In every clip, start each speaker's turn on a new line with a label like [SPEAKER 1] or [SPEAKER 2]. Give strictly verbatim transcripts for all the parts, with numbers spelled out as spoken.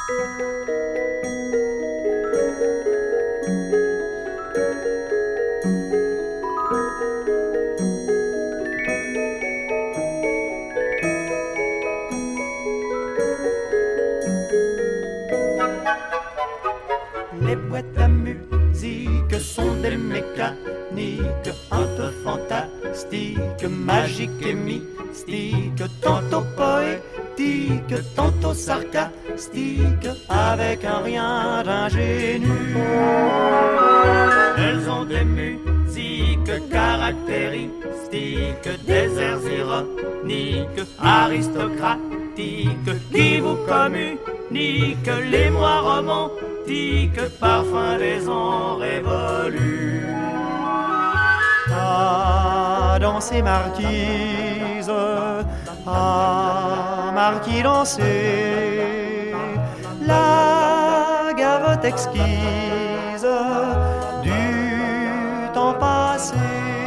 [SPEAKER 1] Les boîtes à musique sont des mécaniques un peu fantastiques, magiques et mystiques, tantôt poétiques, tantôt sarcastiques, avec un rien d'ingénu. Elles ont des musiques caractéristiques, des airs ironiques, aristocratiques, qui vous communiquent l'émoi romantique, parfum des ans révolus. Ah, danser marquise, ah, marquis danser, la gavotte exquise du temps passé.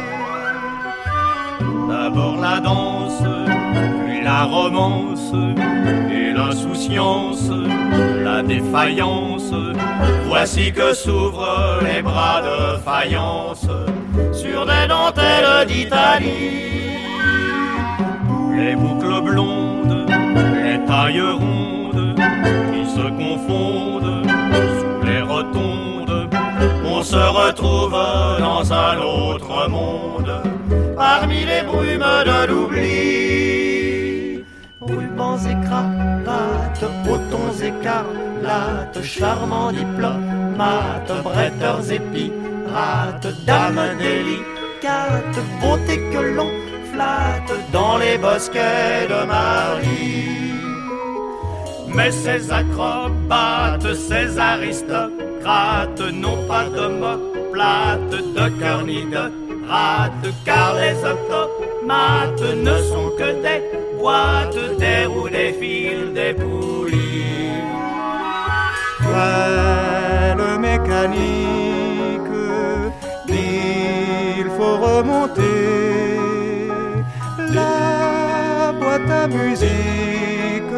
[SPEAKER 1] D'abord la danse, puis la romance, et l'insouciance, la défaillance. Voici que s'ouvrent les bras de faïence sur des dentelles d'Italie. Les boucles blondes, les tailles rondes qui se confondent sous les rotondes. On se retrouve dans un autre monde, parmi les brumes de l'oubli. Rubans et cravates, potons écarlates, charmants diplomates, bretteurs et pirates, dames délicates, beauté que l'on flatte dans les bosquets de Marie. Mais ces acrobates, ces aristocrates n'ont pas d'omoplate, de cœur ni de rate, car les automates ne sont que des boîtes, des roues, des fils, des poulies. Frêle mécanique, il faut remonter. La boîte à musique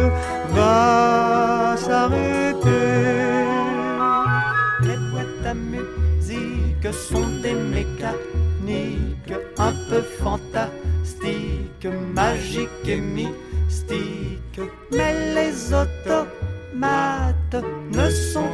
[SPEAKER 1] va s'arrêter. Les boîtes à musique sont des mécaniques un peu fantastiques, magiques et mystiques. Mais les automates ne sont